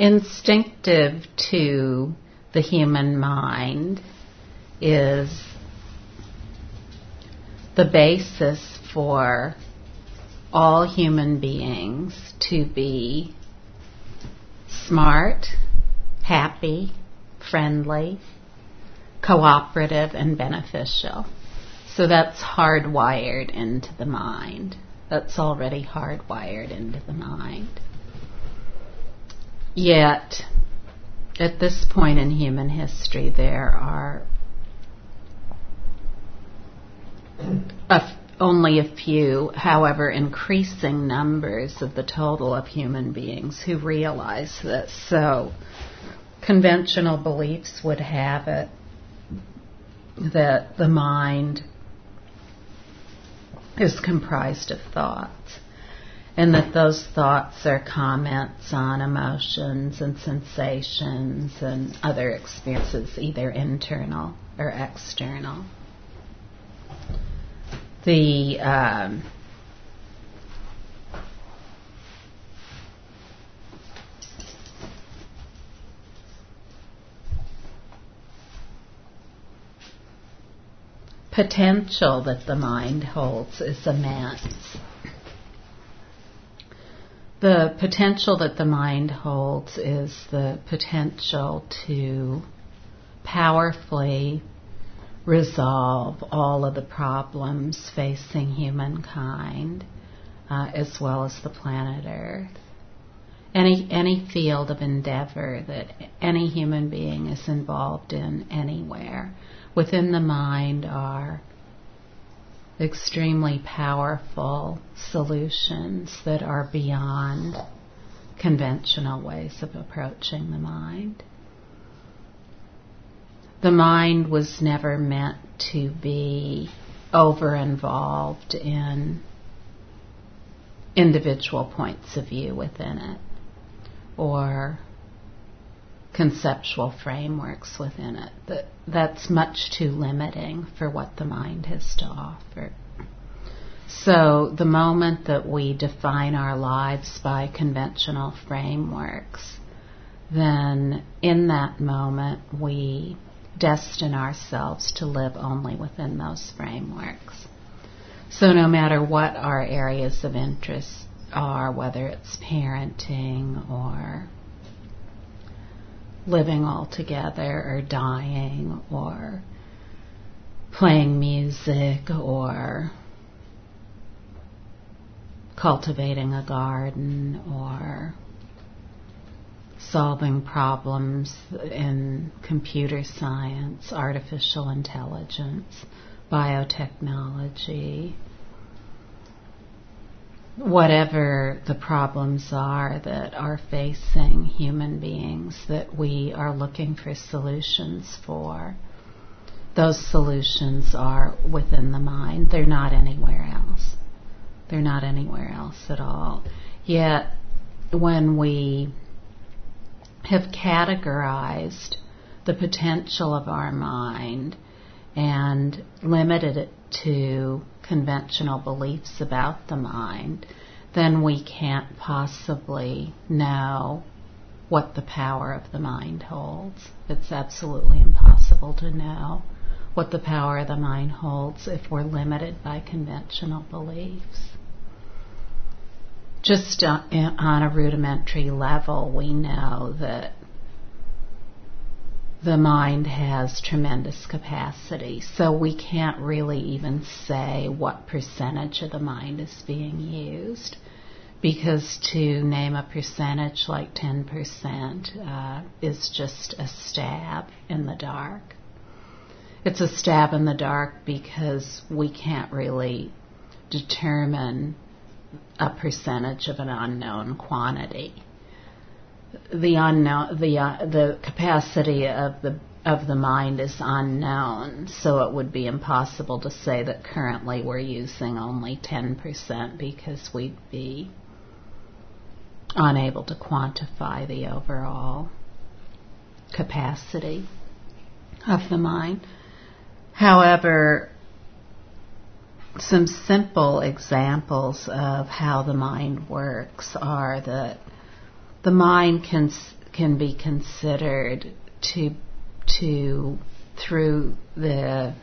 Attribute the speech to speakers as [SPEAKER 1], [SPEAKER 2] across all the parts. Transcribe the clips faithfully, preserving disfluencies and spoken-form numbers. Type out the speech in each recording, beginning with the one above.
[SPEAKER 1] Instinctive to the human mind is the basis for all human beings to be smart, happy, friendly, cooperative, and beneficial. So that's hardwired into the mind. That's already hardwired into the mind. Yet, at this point in human history, there are a, only a few, however increasing numbers of the total of human beings who realize this. So, conventional beliefs would have it that the mind is comprised of thoughts, and that those thoughts are comments on emotions and sensations and other experiences, either internal or external. The um, potential that the mind holds is immense. The potential that the mind holds is the potential to powerfully resolve all of the problems facing humankind, uh, as well as the planet Earth. Any any field of endeavor that any human being is involved in anywhere, within the mind are extremely powerful solutions that are beyond conventional ways of approaching the mind. The mind was never meant to be over-involved in individual points of view within it, or conceptual frameworks within it. That that's much too limiting for what the mind has to offer. So the moment that we define our lives by conventional frameworks, then in that moment we destine ourselves to live only within those frameworks. So no matter what our areas of interest are, whether it's parenting or living all together or dying or playing music or cultivating a garden or solving problems in computer science, artificial intelligence, biotechnology, whatever the problems are that are facing human beings that we are looking for solutions for, those solutions are within the mind. They're not anywhere else. They're not anywhere else at all. Yet, when we have categorized the potential of our mind and limited it to conventional beliefs about the mind, then we can't possibly know what the power of the mind holds. It's absolutely impossible to know what the power of the mind holds if we're limited by conventional beliefs. Just uh, on a rudimentary level, we know that the mind has tremendous capacity, so we can't really even say what percentage of the mind is being used, because to name a percentage like ten percent uh, is just a stab in the dark. It's a stab in the dark because we can't really determine a percentage of an unknown quantity. The unknown, the uh, the capacity of the of the mind is unknown, so it would be impossible to say that currently we're using only ten percent, because we'd be unable to quantify the overall capacity of the mind. However, some simple examples of how the mind works are that the mind can can be considered to, to through the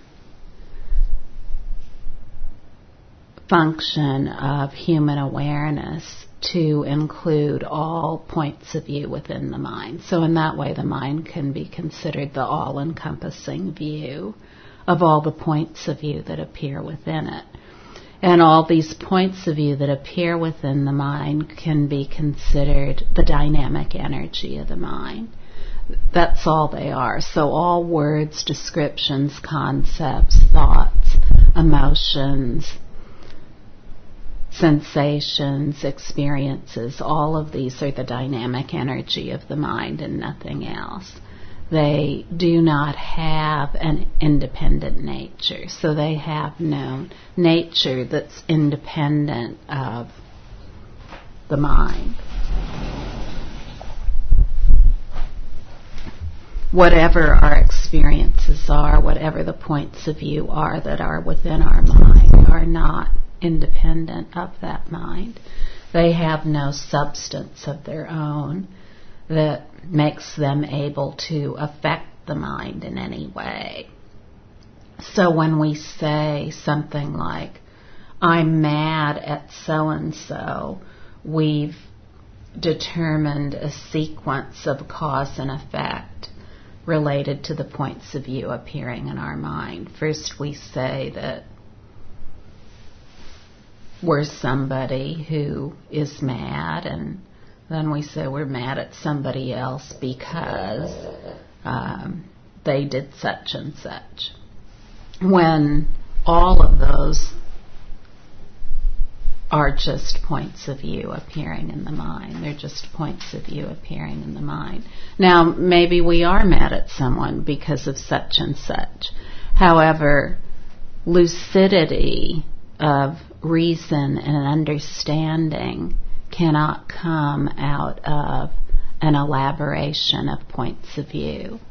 [SPEAKER 1] function of human awareness, to include all points of view within the mind. So in that way, the mind can be considered the all-encompassing view of all the points of view that appear within it. And all these points of view that appear within the mind can be considered the dynamic energy of the mind. That's all they are. So all words, descriptions, concepts, thoughts, emotions, sensations, experiences, all of these are the dynamic energy of the mind and nothing else. They do not have an independent nature. So they have no nature that's independent of the mind. Whatever our experiences are, whatever the points of view are that are within our mind, are not independent of that mind. They have no substance of their own that makes them able to affect the mind in any way. So when we say something like, I'm mad at so-and-so, we've determined a sequence of cause and effect related to the points of view appearing in our mind. First we say that we're somebody who is mad, and then we say we're mad at somebody else because um, they did such and such. When all of those are just points of view appearing in the mind. They're just points of view appearing in the mind. Now, maybe we are mad at someone because of such and such. However, lucidity of reason and understanding cannot come out of an elaboration of points of view.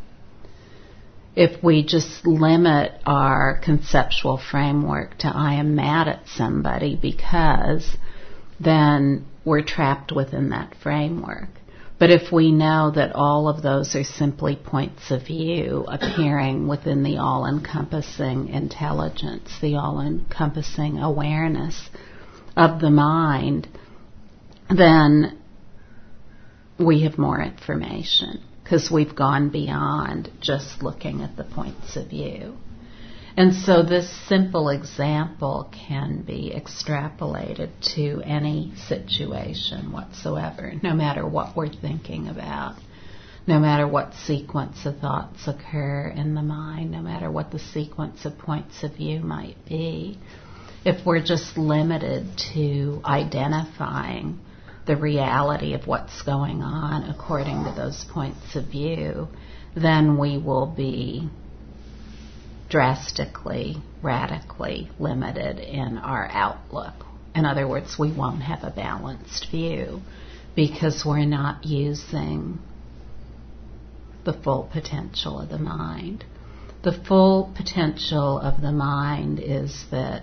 [SPEAKER 1] If we just limit our conceptual framework to I am mad at somebody because, then we're trapped within that framework. But if we know that all of those are simply points of view appearing within the all-encompassing intelligence, the all-encompassing awareness of the mind, then we have more information because we've gone beyond just looking at the points of view. And so this simple example can be extrapolated to any situation whatsoever, no matter what we're thinking about, no matter what sequence of thoughts occur in the mind, no matter what the sequence of points of view might be. If we're just limited to identifying the reality of what's going on according to those points of view, then we will be drastically, radically limited in our outlook. In other words, we won't have a balanced view because we're not using the full potential of the mind. The full potential of the mind is that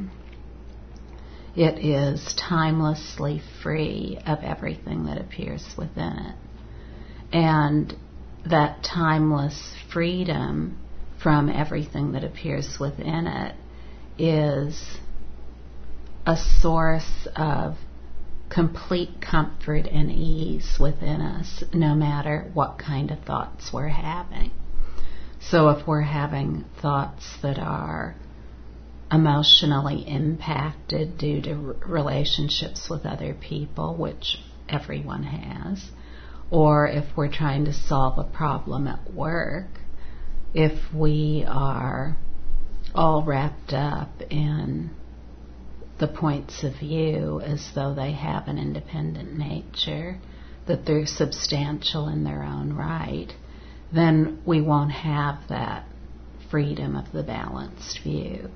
[SPEAKER 1] it is timelessly free of everything that appears within it. And that timeless freedom from everything that appears within it is a source of complete comfort and ease within us, no matter what kind of thoughts we're having. So if we're having thoughts that are emotionally impacted due to r- relationships with other people, which everyone has, or if we're trying to solve a problem at work, if we are all wrapped up in the points of view as though they have an independent nature, that they're substantial in their own right, then we won't have that freedom of the balanced view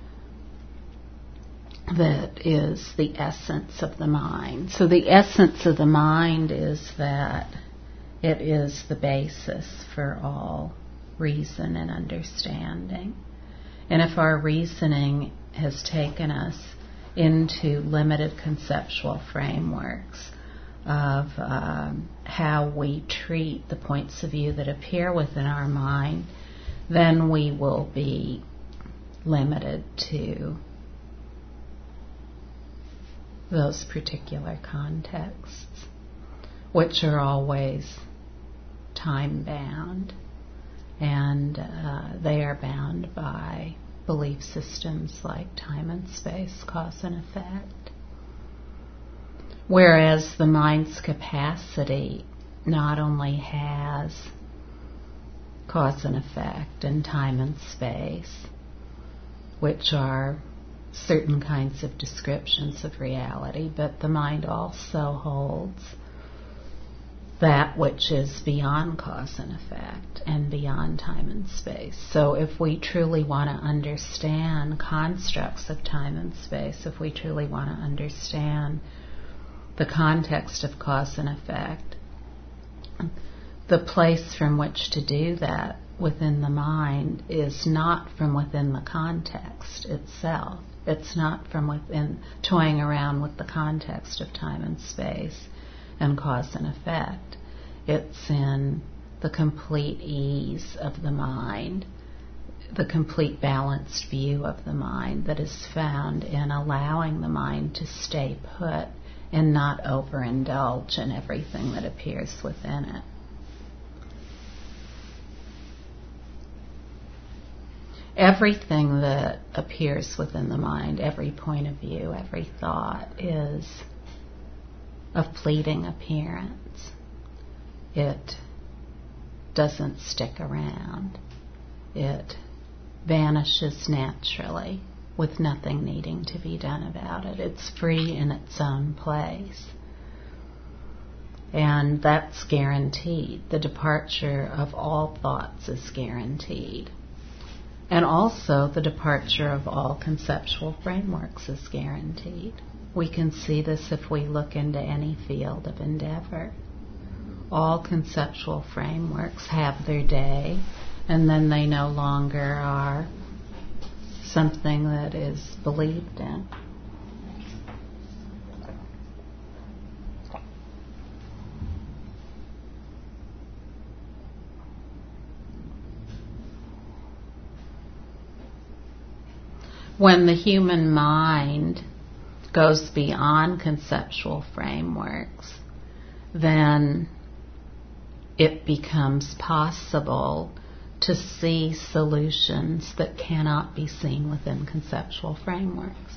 [SPEAKER 1] that is the essence of the mind. So the essence of the mind is that it is the basis for all reason and understanding. And if our reasoning has taken us into limited conceptual frameworks of um, how we treat the points of view that appear within our mind, then we will be limited to those particular contexts, which are always time-bound, and uh, they are bound by belief systems like time and space, cause and effect. Whereas the mind's capacity not only has cause and effect and time and space, which are certain kinds of descriptions of reality, but the mind also holds that which is beyond cause and effect and beyond time and space. So if we truly want to understand constructs of time and space, if we truly want to understand the context of cause and effect, the place from which to do that within the mind is not from within the context itself. It's not from within, toying around with the context of time and space and cause and effect. It's in the complete ease of the mind, the complete balanced view of the mind that is found in allowing the mind to stay put and not overindulge in everything that appears within it. Everything that appears within the mind, every point of view, every thought is of fleeting appearance. It doesn't stick around. It vanishes naturally with nothing needing to be done about it. It's free in its own place. And that's guaranteed. The departure of all thoughts is guaranteed. And also the departure of all conceptual frameworks is guaranteed. We can see this if we look into any field of endeavor. All conceptual frameworks have their day, and then they no longer are something that is believed in. When the human mind goes beyond conceptual frameworks, then it becomes possible to see solutions that cannot be seen within conceptual frameworks.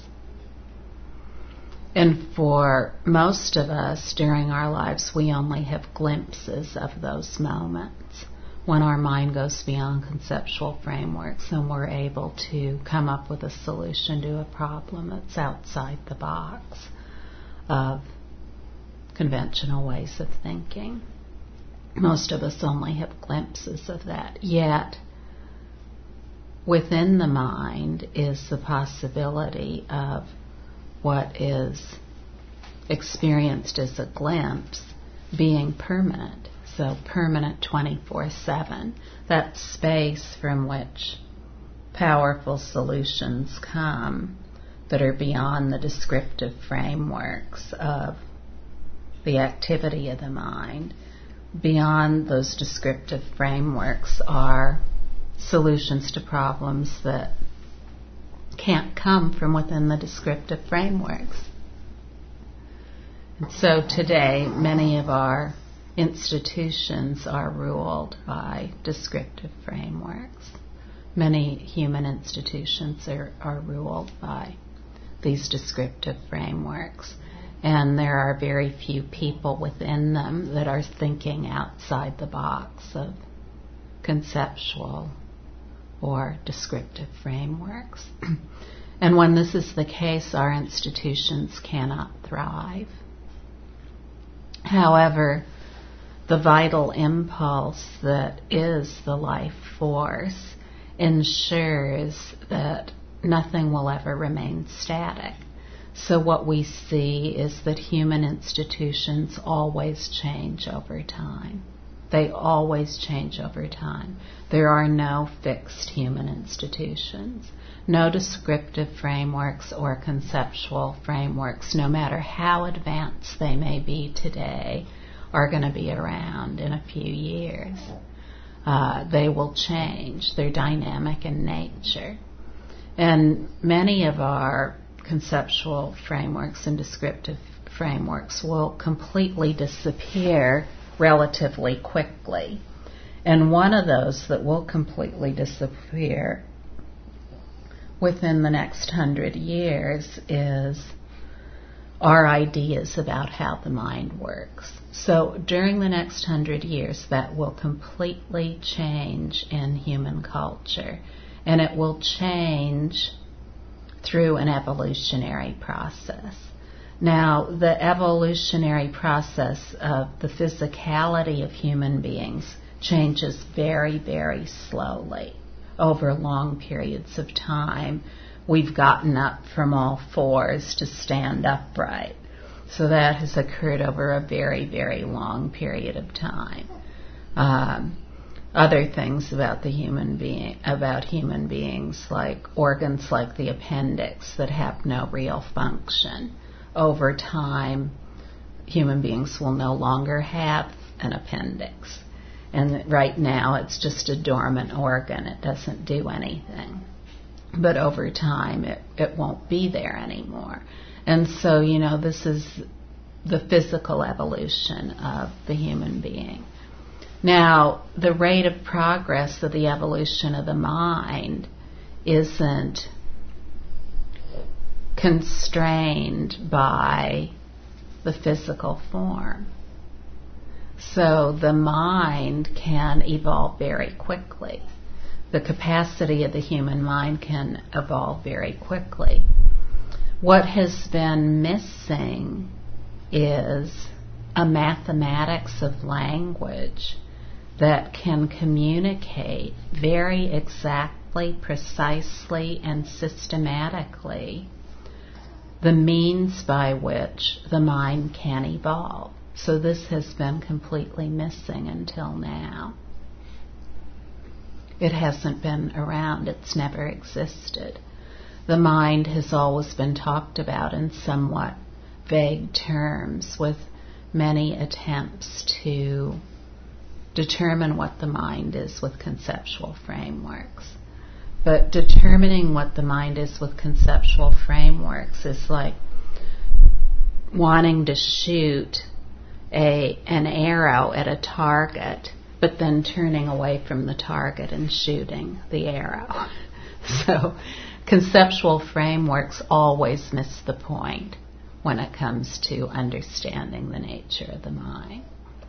[SPEAKER 1] And for most of us during our lives, we only have glimpses of those moments when our mind goes beyond conceptual frameworks and we're able to come up with a solution to a problem that's outside the box of conventional ways of thinking. Most of us only have glimpses of that. Yet, within the mind is the possibility of what is experienced as a glimpse being permanent. So permanent twenty-four seven. That space from which powerful solutions come that are beyond the descriptive frameworks of the activity of the mind. Beyond those descriptive frameworks are solutions to problems that can't come from within the descriptive frameworks. And so today, many of our institutions are ruled by descriptive frameworks. Many human institutions are, are ruled by these descriptive frameworks. And there are very few people within them that are thinking outside the box of conceptual or descriptive frameworks. And when this is the case, our institutions cannot thrive. However, the vital impulse that is the life force ensures that nothing will ever remain static. So what we see is that human institutions always change over time. They always change over time. There are no fixed human institutions, no descriptive frameworks or conceptual frameworks, no matter how advanced they may be today, are going to be around in a few years. Uh, they will change. They're dynamic in nature. And many of our conceptual frameworks and descriptive frameworks will completely disappear relatively quickly. And one of those that will completely disappear within the next hundred years is our ideas about how the mind works. So during the next hundred years, that will completely change in human culture. And it will change through an evolutionary process. Now, the evolutionary process of the physicality of human beings changes very, very slowly over long periods of time. We've gotten up from all fours to stand upright. So that has occurred over a very, very long period of time. Um, other things about the human being, about human beings, like organs like the appendix that have no real function. Over time, human beings will no longer have an appendix. And right now, it's just a dormant organ. It doesn't do anything. But over time, it, it won't be there anymore. And so, you know, this is the physical evolution of the human being. Now, the rate of progress of the evolution of the mind isn't constrained by the physical form. So the mind can evolve very quickly. The capacity of the human mind can evolve very quickly. What has been missing is a mathematics of language that can communicate very exactly, precisely, and systematically the means by which the mind can evolve. So this has been completely missing until now. It hasn't been around. It's never existed. The mind has always been talked about in somewhat vague terms, with many attempts to determine what the mind is with conceptual frameworks. But determining what the mind is with conceptual frameworks is like wanting to shoot a an arrow at a target, but then turning away from the target and shooting the arrow. So conceptual frameworks always miss the point when it comes to understanding the nature of the mind.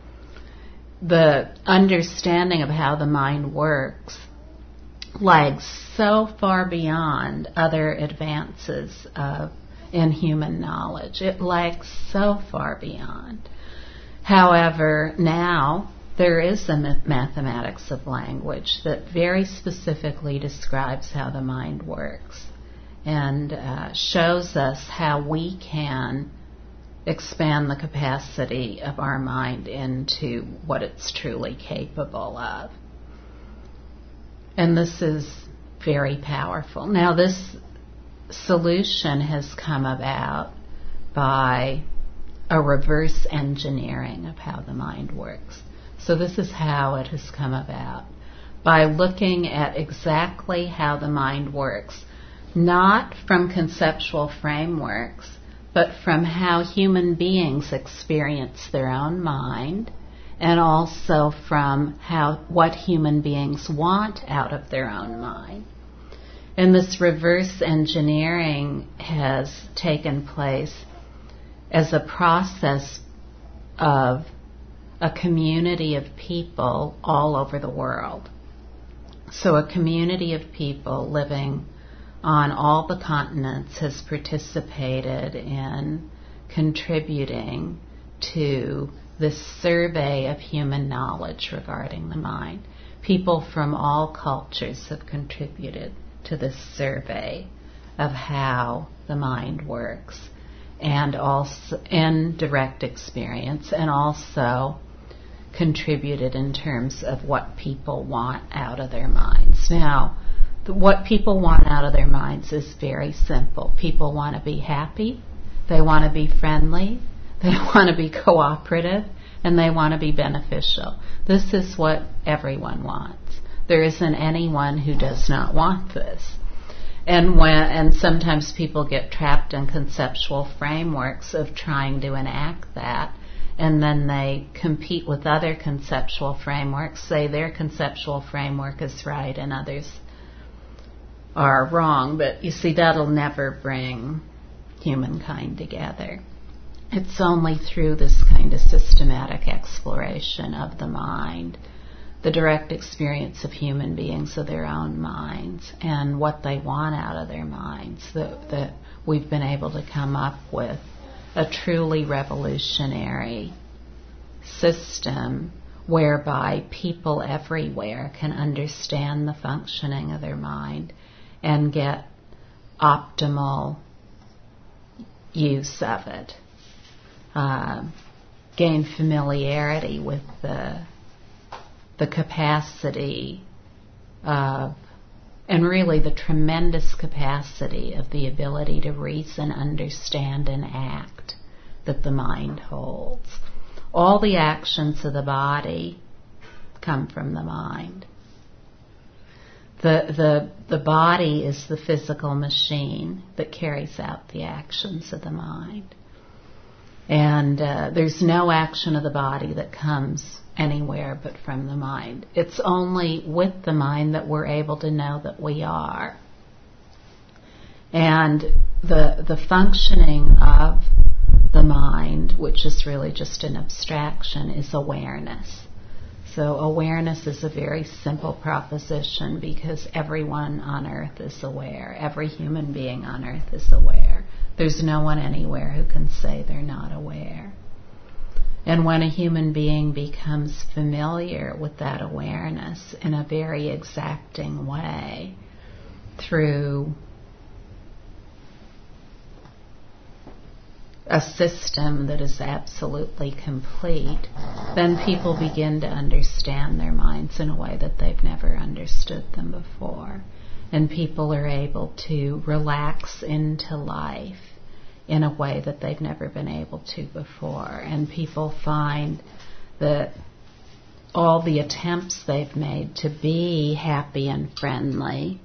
[SPEAKER 1] The understanding of how the mind works lags so far beyond other advances of in human knowledge. It lags so far beyond. However, now there is a mathematics of language that very specifically describes how the mind works and uh, shows us how we can expand the capacity of our mind into what it's truly capable of. And this is very powerful. Now, this solution has come about by a reverse engineering of how the mind works. So this is how it has come about. By looking at exactly how the mind works, not from conceptual frameworks, but from how human beings experience their own mind, and also from how what human beings want out of their own mind. And this reverse engineering has taken place as a process of a community of people all over the world. So a community of people living on all the continents has participated in contributing to this survey of human knowledge regarding the mind. People from all cultures have contributed to this survey of how the mind works, and also in direct experience, and also contributed in terms of what people want out of their minds. Now, the, what people want out of their minds is very simple. People want to be happy, they want to be friendly, they want to be cooperative, and they want to be beneficial. This is what everyone wants. There isn't anyone who does not want this. And when and sometimes people get trapped in conceptual frameworks of trying to enact that, and then they compete with other conceptual frameworks, say their conceptual framework is right and others are wrong. But you see, that'll never bring humankind together. It's only through this kind of systematic exploration of the mind, the direct experience of human beings of their own minds and what they want out of their minds, that, that we've been able to come up with a truly revolutionary system whereby people everywhere can understand the functioning of their mind and get optimal use of it, uh, gain familiarity with the the capacity of, and really the tremendous capacity of the ability to reason, understand, and act that the mind holds. All the actions of the body come from the mind. The, the, the body is the physical machine that carries out the actions of the mind. And uh, there's no action of the body that comes anywhere but from the mind. It's only with the mind that we're able to know that we are. And the the functioning of the mind, which is really just an abstraction, is awareness. So awareness is a very simple proposition because everyone on earth is aware. Every human being on earth is aware. There's no one anywhere who can say they're not aware. And when a human being becomes familiar with that awareness in a very exacting way through a system that is absolutely complete, then people begin to understand their minds in a way that they've never understood them before. And people are able to relax into life in a way that they've never been able to before. And people find that all the attempts they've made to be happy and friendly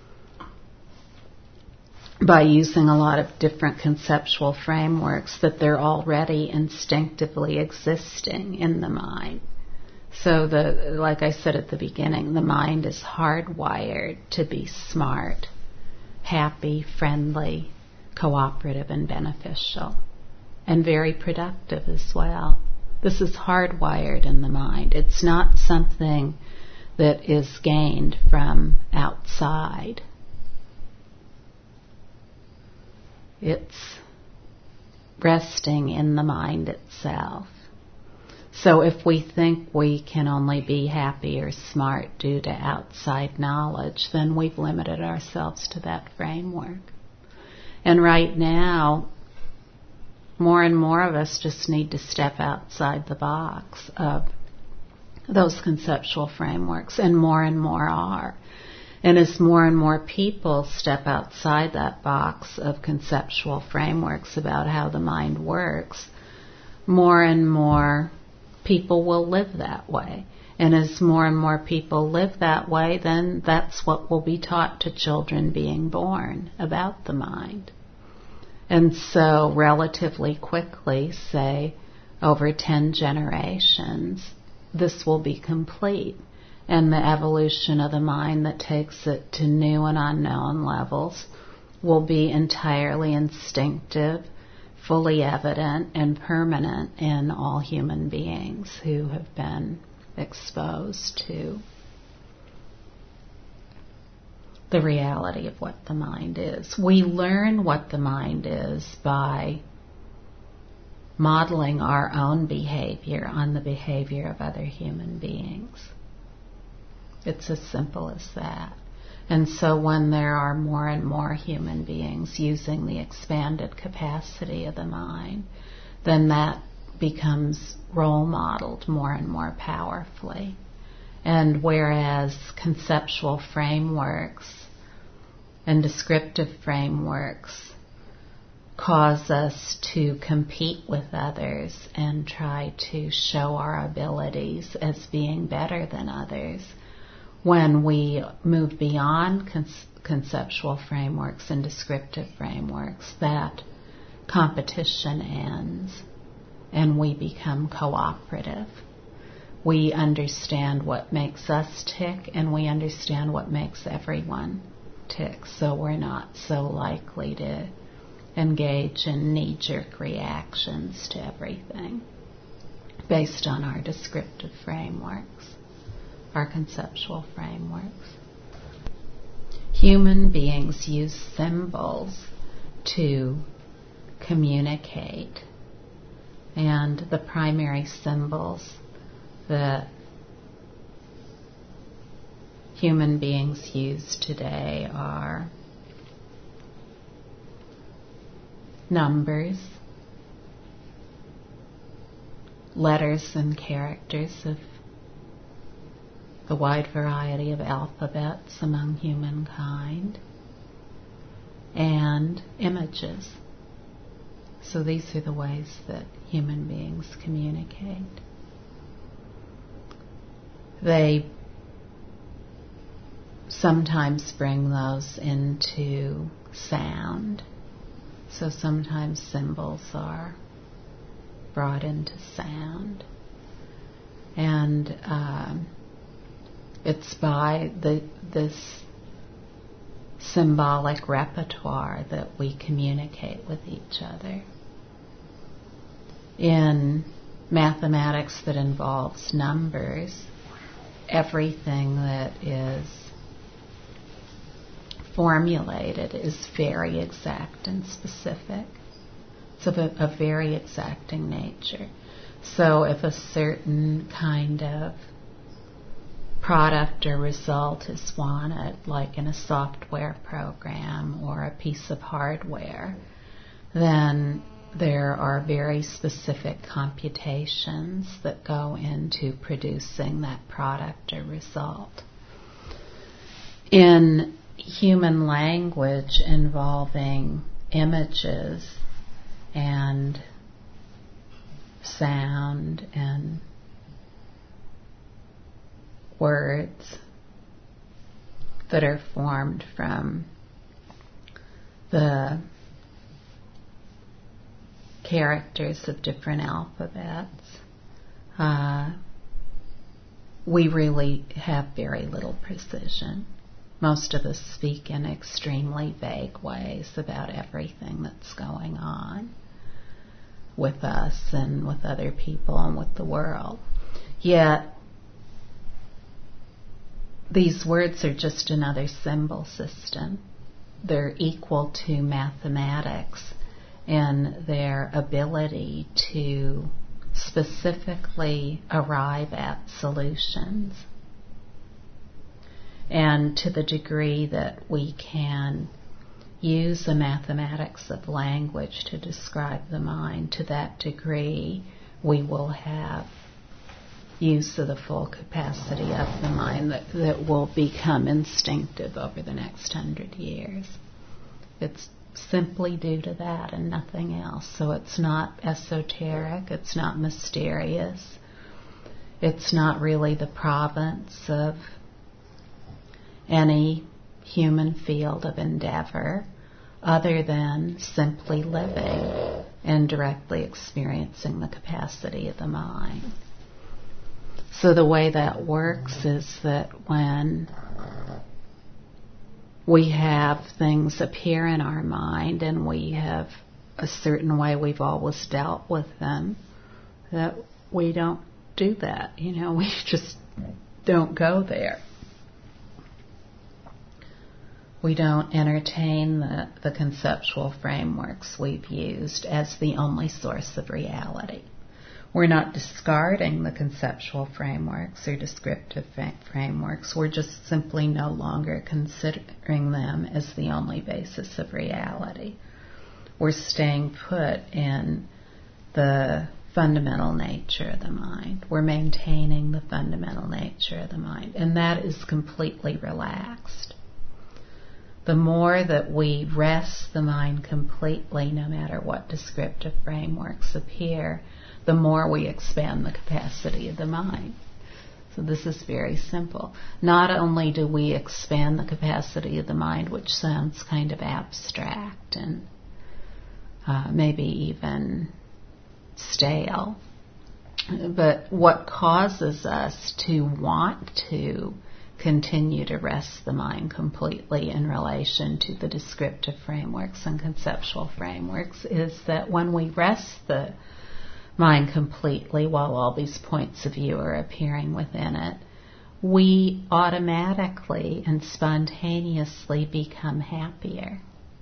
[SPEAKER 1] by using a lot of different conceptual frameworks, that they're already instinctively existing in the mind. So the, like I said at the beginning, the mind is hardwired to be smart, happy, friendly, cooperative, and beneficial, and very productive as well. This is hardwired in the mind. It's not something that is gained from outside. It's resting in the mind itself. So if we think we can only be happy or smart due to outside knowledge, then we've limited ourselves to that framework. And right now, more and more of us just need to step outside the box of those conceptual frameworks, and more and more are. And as more and more people step outside that box of conceptual frameworks about how the mind works, more and more people will live that way. And as more and more people live that way, then that's what will be taught to children being born about the mind. And so relatively quickly, say over ten generations, this will be complete. And the evolution of the mind that takes it to new and unknown levels will be entirely instinctive, fully evident, and permanent in all human beings who have been exposed to the reality of what the mind is. We learn what the mind is by modeling our own behavior on the behavior of other human beings. It's as simple as that. And so when there are more and more human beings using the expanded capacity of the mind, then that becomes role modeled more and more powerfully. And whereas conceptual frameworks and descriptive frameworks cause us to compete with others and try to show our abilities as being better than others, when we move beyond con- conceptual frameworks and descriptive frameworks, that competition ends and we become cooperative. We understand what makes us tick, and we understand what makes everyone tick, so we're not so likely to engage in knee-jerk reactions to everything based on our descriptive frameworks, our conceptual frameworks. Human beings use symbols to communicate, and the primary symbols that human beings use today are numbers, letters and characters of the wide variety of alphabets among humankind, and images. So these are the ways that human beings communicate. They sometimes bring those into sound. So sometimes symbols are brought into sound. And um, it's by the, this symbolic repertoire that we communicate with each other. In mathematics that involves numbers, everything that is formulated is very exact and specific. It's of a, a very exacting nature. So if a certain kind of product or result is wanted, like in a software program or a piece of hardware, then there are very specific computations that go into producing that product or result. In human language involving images and sound and words that are formed from the characters of different alphabets, uh, we really have very little precision. Most of us speak in extremely vague ways about everything that's going on with us and with other people and with the world. Yet, these words are just another symbol system. They're equal to mathematics in their ability to specifically arrive at solutions. And to the degree that we can use the mathematics of language to describe the mind, to that degree we will have use of the full capacity of the mind that, that will become instinctive over the next hundred years. It's simply due to that and nothing else. So it's not esoteric, it's not mysterious, it's not really the province of any human field of endeavor other than simply living and directly experiencing the capacity of the mind. So the way that works is that when we have things appear in our mind and we have a certain way we've always dealt with them, that we don't do that. You know, we just don't go there. We don't entertain the, the conceptual frameworks we've used as the only source of reality. We're not discarding the conceptual frameworks or descriptive frameworks. We're just simply no longer considering them as the only basis of reality. We're staying put in the fundamental nature of the mind. We're maintaining the fundamental nature of the mind, and that is completely relaxed. The more that we rest the mind completely, no matter what descriptive frameworks appear, the more we expand the capacity of the mind. So this is very simple. Not only do we expand the capacity of the mind, which sounds kind of abstract and uh, maybe even stale, but what causes us to want to continue to rest the mind completely in relation to the descriptive frameworks and conceptual frameworks is that when we rest the mind completely while all these points of view are appearing within it, we automatically and spontaneously become happier.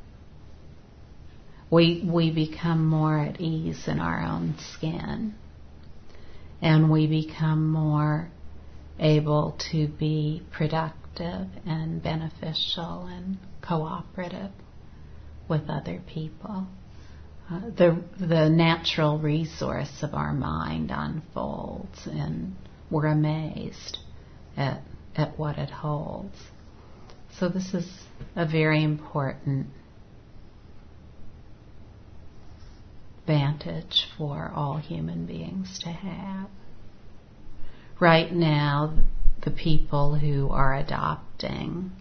[SPEAKER 1] We, we become more at ease in our own skin, and we become more able to be productive and beneficial and cooperative with other people. Uh, the the natural resource of our mind unfolds, and we're amazed at at what it holds. So this is a very important vantage for all human beings to have. Right now, the people who are adopting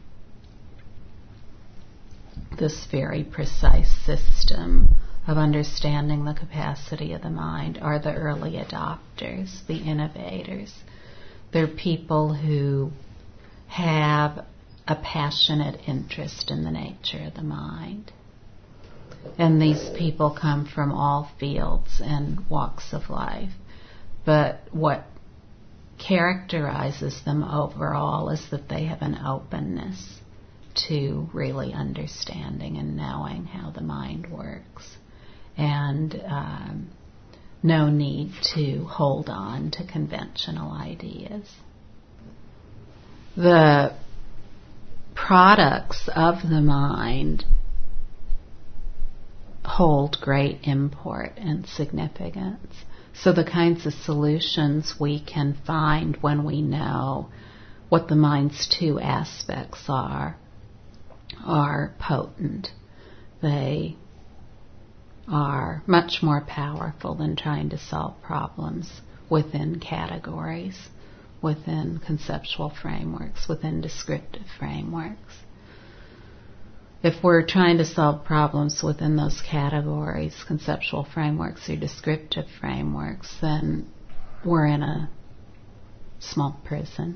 [SPEAKER 1] this very precise system of understanding the capacity of the mind are the early adopters, the innovators. They're people who have a passionate interest in the nature of the mind. And these people come from all fields and walks of life. But what characterizes them overall is that they have an openness to really understanding and knowing how the mind works, and um, no need to hold on to conventional ideas. The products of the mind hold great import and significance. So the kinds of solutions we can find when we know what the mind's two aspects are, are potent. They are much more powerful than trying to solve problems within categories, within conceptual frameworks, within descriptive frameworks. If we're trying to solve problems within those categories, conceptual frameworks or descriptive frameworks, then we're in a small prison.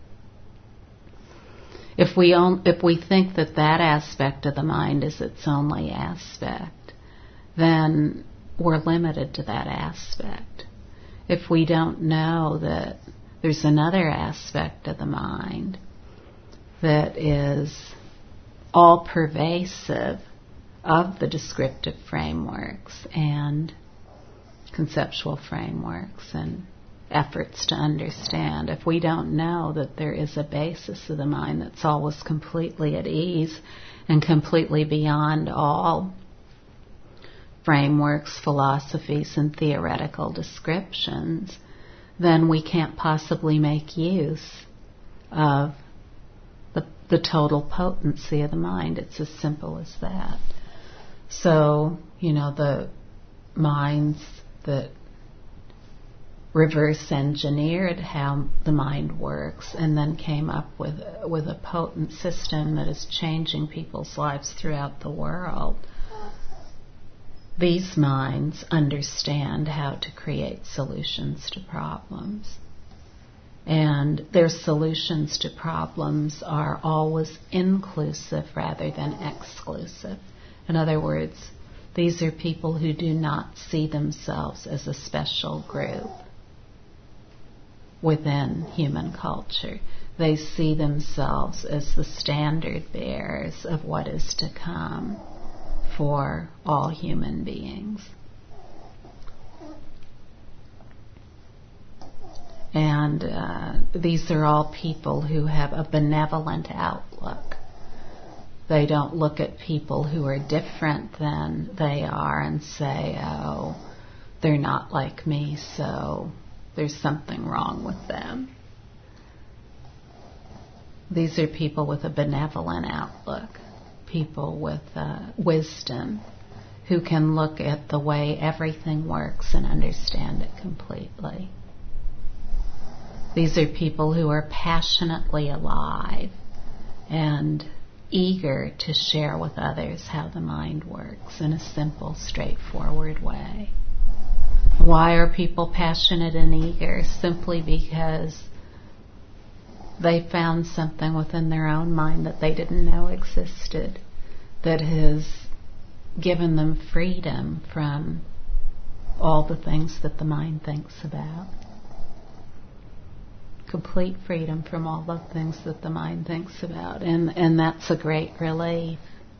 [SPEAKER 1] If we on, if we think that that aspect of the mind is its only aspect, then we're limited to that aspect. If we don't know that there's another aspect of the mind that is all pervasive of the descriptive frameworks and conceptual frameworks and efforts to understand, if we don't know that there is a basis of the mind that's always completely at ease and completely beyond all frameworks, philosophies, and theoretical descriptions, then we can't possibly make use of the, the total potency of the mind. It's as simple as that. So, you know, the minds that reverse engineered how the mind works and then came up with with a potent system that is changing people's lives throughout the world. These minds understand how to create solutions to problems. And their solutions to problems are always inclusive rather than exclusive. In other words, these are people who do not see themselves as a special group within human culture. They see themselves as the standard bearers of what is to come for all human beings. And uh, these are all people who have a benevolent outlook. They don't look at people who are different than they are and say, oh, they're not like me, so there's something wrong with them. These are people with a benevolent outlook, people with uh, wisdom, who can look at the way everything works and understand it completely. These are people who are passionately alive and eager to share with others how the mind works in a simple, straightforward way. Why are people passionate and eager? Simply because they found something within their own mind that they didn't know existed, that has given them freedom from all the things that the mind thinks about. Complete freedom from all the things that the mind thinks about. And, and that's a great relief.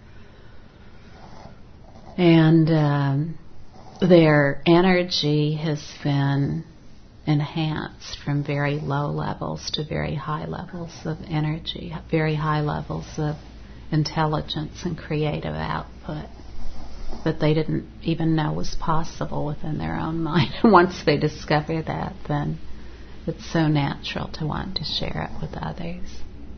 [SPEAKER 1] And um, their energy has been enhanced from very low levels to very high levels of energy, very high levels of intelligence and creative output that they didn't even know was possible within their own mind. And once they discover that, then it's so natural to want to share it with others.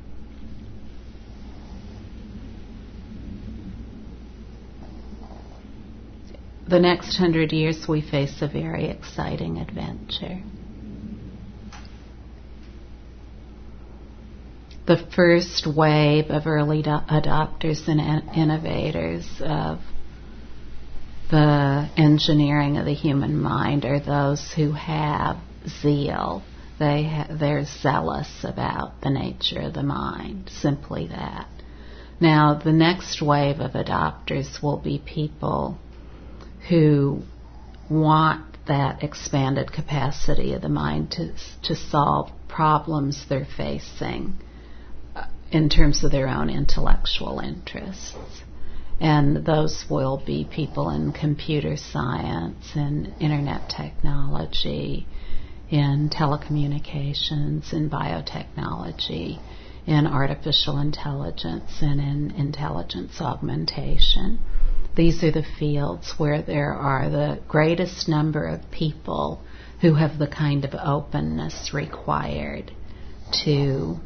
[SPEAKER 1] The next hundred years we face a very exciting adventure. The first wave of early do- adopters and in- innovators of the engineering of the human mind are those who have zeal. They ha- they're zealous about the nature of the mind, simply that. Now, the next wave of adopters will be people who want that expanded capacity of the mind to to solve problems they're facing in terms of their own intellectual interests. And those will be people in computer science and internet technology, in telecommunications, in biotechnology, in artificial intelligence, and in intelligence augmentation. These are the fields where there are the greatest number of people who have the kind of openness required to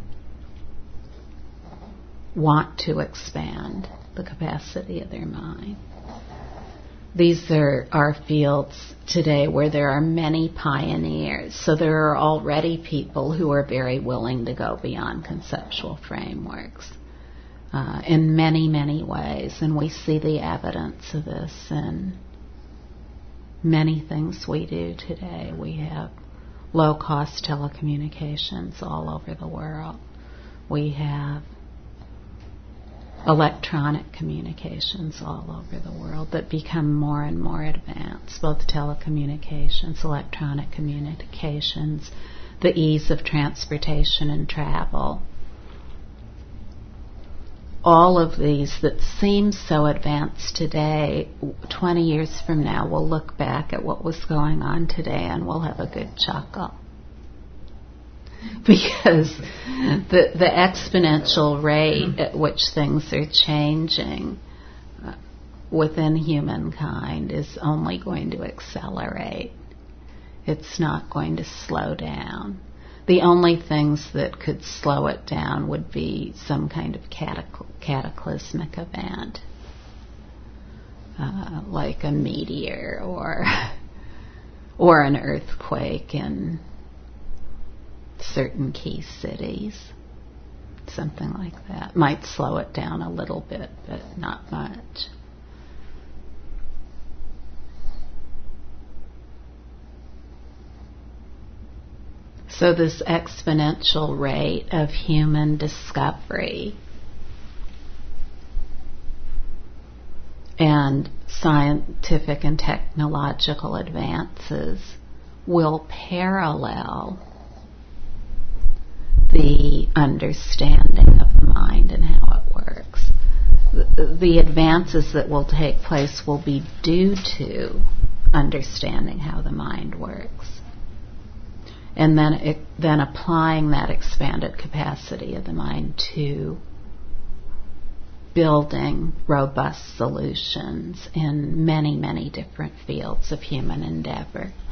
[SPEAKER 1] want to expand the capacity of their mind. These are, are fields today where there are many pioneers. So there are already people who are very willing to go beyond conceptual frameworks uh, in many, many ways. And we see the evidence of this in many things we do today. We have low-cost telecommunications all over the world. We have electronic communications all over the world that become more and more advanced, both telecommunications, electronic communications, the ease of transportation and travel. All of these that seem so advanced today, twenty years from now, we'll look back at what was going on today and we'll have a good chuckle. Because the the exponential rate at which things are changing uh, within humankind is only going to accelerate. It's not going to slow down. The only things that could slow it down would be some kind of catacl- cataclysmic event, uh, like a meteor or or an earthquake in certain key cities. Something like that might slow it down a little bit, but not much. So this exponential rate of human discovery and scientific and technological advances will parallel the understanding of the mind and how it works. The, the advances that will take place will be due to understanding how the mind works. And then it, then applying that expanded capacity of the mind to building robust solutions in many, many different fields of human endeavor.